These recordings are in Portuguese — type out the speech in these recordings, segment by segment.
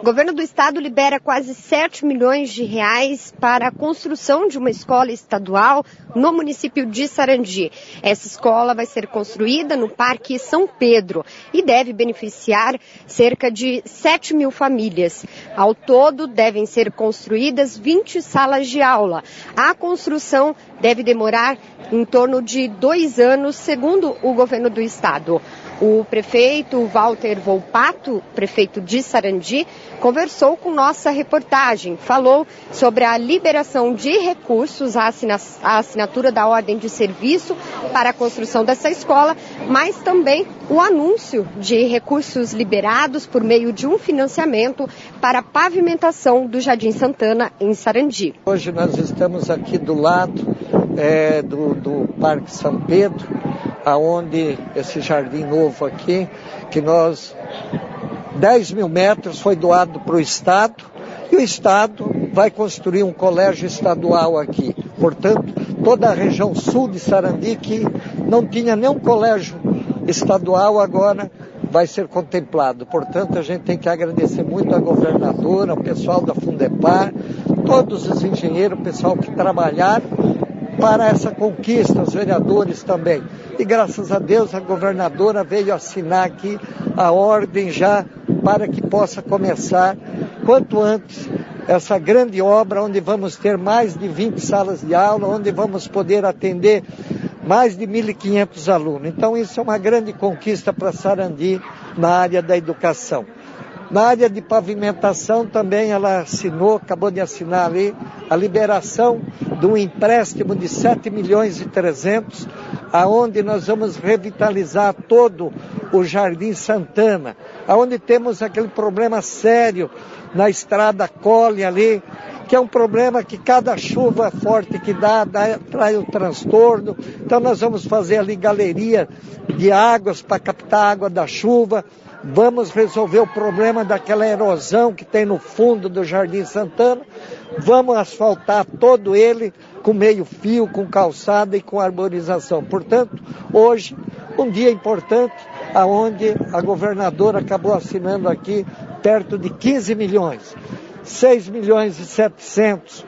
O governo do estado libera quase 7 milhões de reais para a construção de uma escola estadual no município de Sarandi. Essa escola vai ser construída no Parque São Pedro e deve beneficiar cerca de 7 mil famílias. Ao todo, devem ser construídas 20 salas de aula. A construção deve demorar em torno de 2 anos, segundo o governo do estado. O prefeito Walter Volpato, prefeito de Sarandi, conversou com nossa reportagem. Falou sobre a liberação de recursos, a assinatura da ordem de serviço para a construção dessa escola, mas também o anúncio de recursos liberados por meio de um financiamento para a pavimentação do Jardim Santana, em Sarandi. Hoje nós estamos aqui do lado do Parque São Pedro, aonde esse jardim novo aqui, que 10 mil metros foi doado para o Estado, e o Estado vai construir um colégio estadual aqui. Portanto, toda a região sul de Sarandi, que não tinha nenhum colégio estadual, agora vai ser contemplado. Portanto, a gente tem que agradecer muito à governadora, ao pessoal da Fundepar, todos os engenheiros, o pessoal que trabalharam para essa conquista, os vereadores também. E graças a Deus a governadora veio assinar aqui a ordem já para que possa começar quanto antes essa grande obra, onde vamos ter mais de 20 salas de aula, onde vamos poder atender mais de 1.500 alunos. Então isso é uma grande conquista para Sarandi na área da educação. Na área de pavimentação também ela acabou de assinar ali, a liberação de um empréstimo de 7 milhões e 300, aonde nós vamos revitalizar todo o Jardim Santana, aonde temos aquele problema sério na estrada Colhe ali, que é um problema que cada chuva forte que traz o transtorno. Então nós vamos fazer ali galeria de águas para captar água da chuva. Vamos resolver o problema daquela erosão que tem no fundo do Jardim Santana. Vamos asfaltar todo ele com meio fio, com calçada e com arborização. Portanto, hoje, um dia importante, aonde a governadora acabou assinando aqui perto de 15 milhões. 6 milhões e 700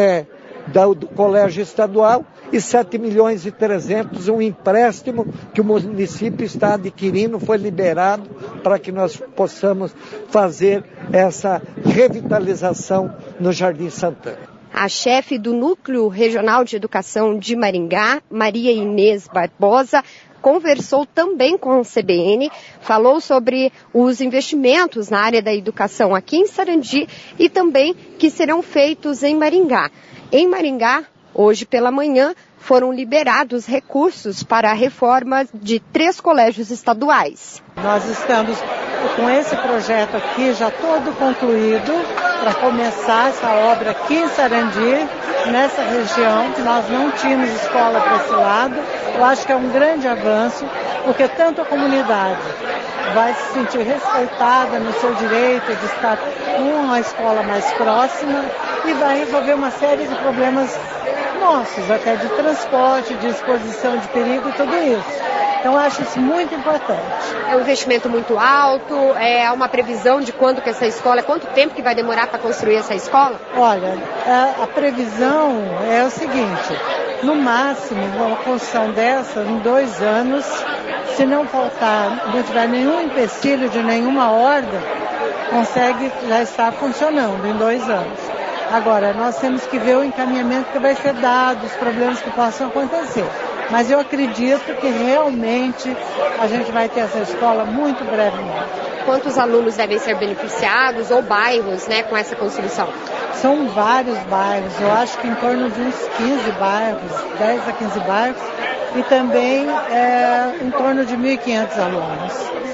do colégio estadual e 7 milhões e 300 um empréstimo que o município está adquirindo, foi liberado para que nós possamos fazer essa revitalização no Jardim Santana. A chefe do Núcleo Regional de Educação de Maringá, Maria Inês Barbosa, conversou também com o CBN, falou sobre os investimentos na área da educação aqui em Sarandi e também que serão feitos em Maringá. Em Maringá, hoje pela manhã, foram liberados recursos para a reforma de 3 colégios estaduais. Nós estamos com esse projeto aqui já todo concluído para começar essa obra aqui em Sarandi, nessa região, que nós não tínhamos escola para esse lado. Eu acho que é um grande avanço, porque tanto a comunidade vai se sentir respeitada no seu direito de estar com uma escola mais próxima e vai resolver uma série de problemas nossos, até de transporte, de exposição de perigo e tudo isso. Então, eu acho isso muito importante. É um investimento muito alto, é uma previsão de quanto que essa escola, quanto tempo que vai demorar para construir essa escola? Olha, a previsão é o seguinte, no máximo, uma construção dessa, em 2 anos, se não faltar, não tiver nenhum empecilho de nenhuma ordem, consegue já estar funcionando em 2 anos. Agora, nós temos que ver o encaminhamento que vai ser dado, os problemas que possam acontecer. Mas eu acredito que realmente a gente vai ter essa escola muito brevemente. Quantos alunos devem ser beneficiados ou bairros, com essa construção? São vários bairros, eu acho que em torno de uns 15 bairros, 10 a 15 bairros, e também em torno de 1.500 alunos.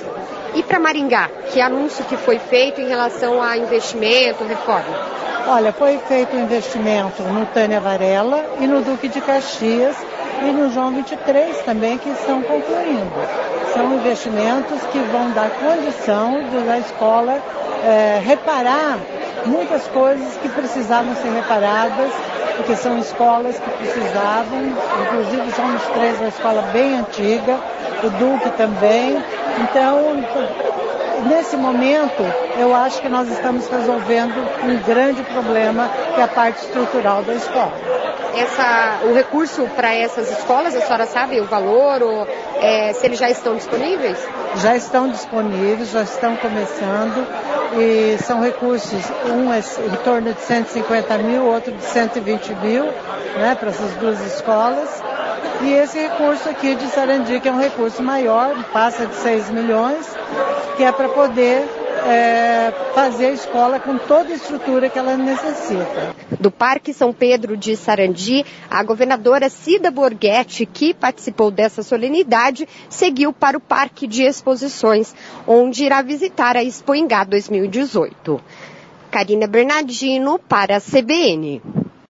E para Maringá, que anúncio que foi feito em relação a investimento, reforma? Olha, foi feito um investimento no Tânia Varela e no Duque de Caxias e no João 23 também, que estão concluindo. São investimentos que vão dar condição da escola reparar muitas coisas que precisavam ser reparadas, porque são escolas que precisavam, inclusive o João 23 é uma escola bem antiga, o Duque também. Então, nesse momento, eu acho que nós estamos resolvendo um grande problema, que é a parte estrutural da escola. O recurso para essas escolas, a senhora sabe o valor, ou se eles já estão disponíveis? Já estão disponíveis, já estão começando, e são recursos, um é em torno de 150 mil, outro de 120 mil, né, para essas duas escolas. E esse recurso aqui de Sarandi, que é um recurso maior, passa de 6 milhões, que é para poder fazer a escola com toda a estrutura que ela necessita. Do Parque São Pedro de Sarandi, a governadora Cida Borghetti, que participou dessa solenidade, seguiu para o Parque de Exposições, onde irá visitar a Expo Ingá 2018. Karina Bernardino para a CBN.